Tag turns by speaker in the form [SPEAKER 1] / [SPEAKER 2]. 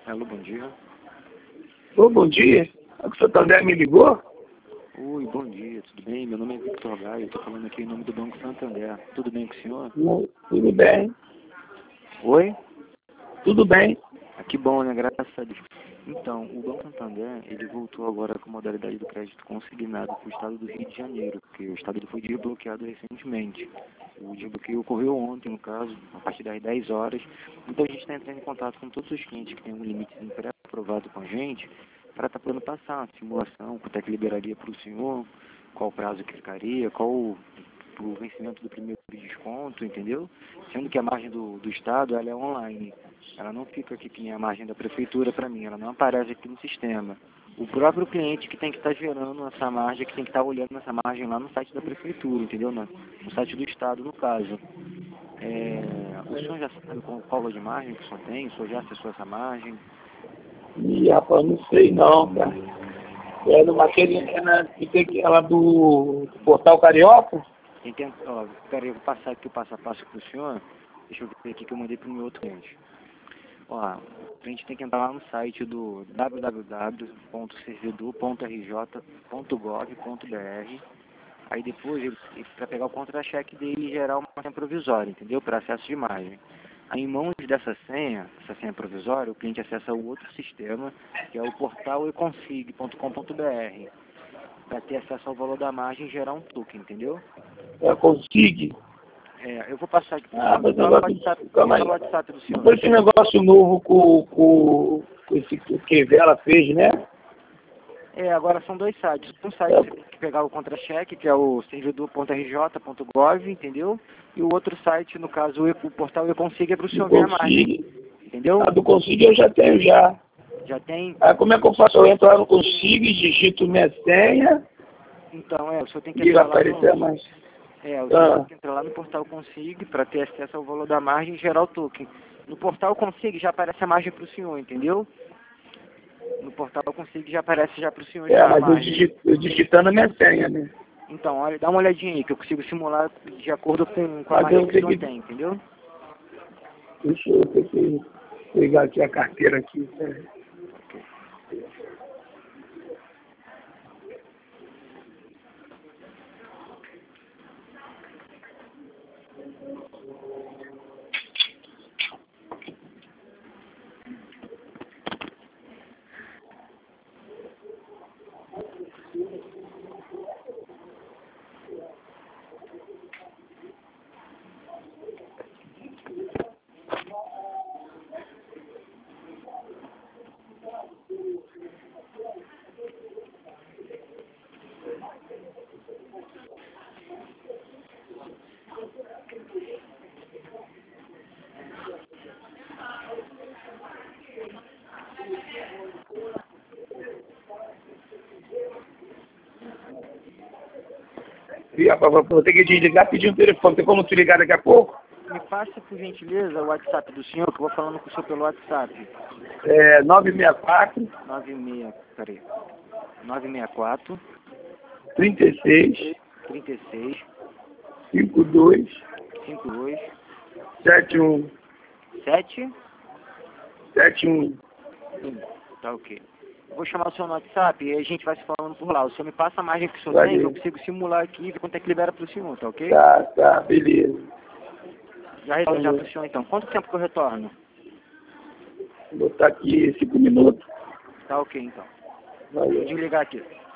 [SPEAKER 1] Alô, bom dia.
[SPEAKER 2] Ô, bom dia. É que o Santander me ligou?
[SPEAKER 1] Oi, bom dia, tudo bem? Meu nome é Victor Gaio, estou falando aqui em nome do Banco Santander. Tudo bem com o senhor?
[SPEAKER 2] Não, tudo bem.
[SPEAKER 1] Oi?
[SPEAKER 2] Tudo bem.
[SPEAKER 1] Ah, que bom, né? Graças a Deus. Então, o Banco Santander, ele voltou agora com a modalidade do crédito consignado para o estado do Rio de Janeiro, porque o estado ele foi desbloqueado recentemente. O desbloqueio ocorreu ontem, no caso, a partir das 10 horas. Então, a gente está entrando em contato com todos os clientes que têm um limite pré-aprovado com a gente, para estar podendo passar uma simulação, quanto é que liberaria para o senhor, qual o prazo que ficaria, qual o vencimento do primeiro desconto, entendeu? Sendo que a margem do Estado ela é online. Ela não fica aqui que nem a margem da prefeitura para mim, ela não aparece aqui no sistema. O próprio cliente que tem que estar gerando essa margem, que tem que estar olhando essa margem lá no site da prefeitura, entendeu? No site do Estado, no caso. O senhor já sabe qual valor de margem que o senhor tem? O senhor já acessou essa margem?
[SPEAKER 2] Ih, rapaz, não sei não, cara. É numa aquela do Portal Carioca?
[SPEAKER 1] Peraí, eu vou passar aqui o passo a passo para o senhor. Deixa eu ver aqui que eu mandei para o meu outro cliente. Ó, a gente tem que entrar lá no site do www.servidor.rj.gov.br. Aí depois, para pegar o contra-cheque dele e gerar uma senha provisória, entendeu? Para acesso de imagem. Aí, em mãos dessa senha provisória, o cliente acessa o outro sistema, que é o portal econsig.com.br, para ter acesso ao valor da margem e gerar um token, entendeu?
[SPEAKER 2] Eu consigo.
[SPEAKER 1] Eu vou passar aqui
[SPEAKER 2] Ah, mas
[SPEAKER 1] pelo
[SPEAKER 2] agora,
[SPEAKER 1] WhatsApp,
[SPEAKER 2] calma aí.
[SPEAKER 1] pelo WhatsApp do senhor.
[SPEAKER 2] Depois esse negócio novo com esse que ela fez, né?
[SPEAKER 1] Agora são dois sites. Um site você tem que pegar o contra-cheque, que é o servidor.rj.gov, entendeu? E o outro site, no caso, o portal Eu Consigo, é para o senhor ver a margem. Entendeu?
[SPEAKER 2] A do Consigo eu já tenho já.
[SPEAKER 1] Já tem?
[SPEAKER 2] Ah, como é que eu faço? Eu entro lá no Consigo e digito minha senha
[SPEAKER 1] Então, o senhor tem que
[SPEAKER 2] e vai
[SPEAKER 1] entrar lá
[SPEAKER 2] aparecer
[SPEAKER 1] no...
[SPEAKER 2] mais.
[SPEAKER 1] O senhor tem que entrar lá no portal Consigo para ter acesso ao valor da margem e gerar o token. No portal Consigo já aparece a margem para o senhor, entendeu? No portal Consigo já aparece já para o senhor já a
[SPEAKER 2] Mas
[SPEAKER 1] margem.
[SPEAKER 2] eu digitando a minha senha, né?
[SPEAKER 1] Então, olha, dá uma olhadinha aí, que eu consigo simular de acordo com a
[SPEAKER 2] Mas
[SPEAKER 1] margem
[SPEAKER 2] eu
[SPEAKER 1] que o
[SPEAKER 2] tenho
[SPEAKER 1] senhor
[SPEAKER 2] que...
[SPEAKER 1] tem, entendeu?
[SPEAKER 2] Deixa eu ter que pegar aqui a carteira aqui. E vou ter que desligar e pedir um telefone. Tem como te ligar daqui a pouco?
[SPEAKER 1] Me passa, por gentileza, o WhatsApp do senhor, que eu vou falando com o senhor pelo WhatsApp.
[SPEAKER 2] 964
[SPEAKER 1] 964
[SPEAKER 2] 36
[SPEAKER 1] 36
[SPEAKER 2] 52
[SPEAKER 1] 52
[SPEAKER 2] 71
[SPEAKER 1] 7
[SPEAKER 2] 71.
[SPEAKER 1] Tá ok. Eu vou chamar o senhor no WhatsApp e a gente vai se falando por lá. O senhor me passa a margem que o senhor tem, que eu consigo simular aqui e ver quanto é que libera pro senhor, tá ok?
[SPEAKER 2] Tá, beleza.
[SPEAKER 1] Já retorno já pro senhor então. Quanto tempo que eu retorno?
[SPEAKER 2] Vou botar aqui 5 minutos.
[SPEAKER 1] Tá ok então.
[SPEAKER 2] Valeu.
[SPEAKER 1] Vou desligar aqui.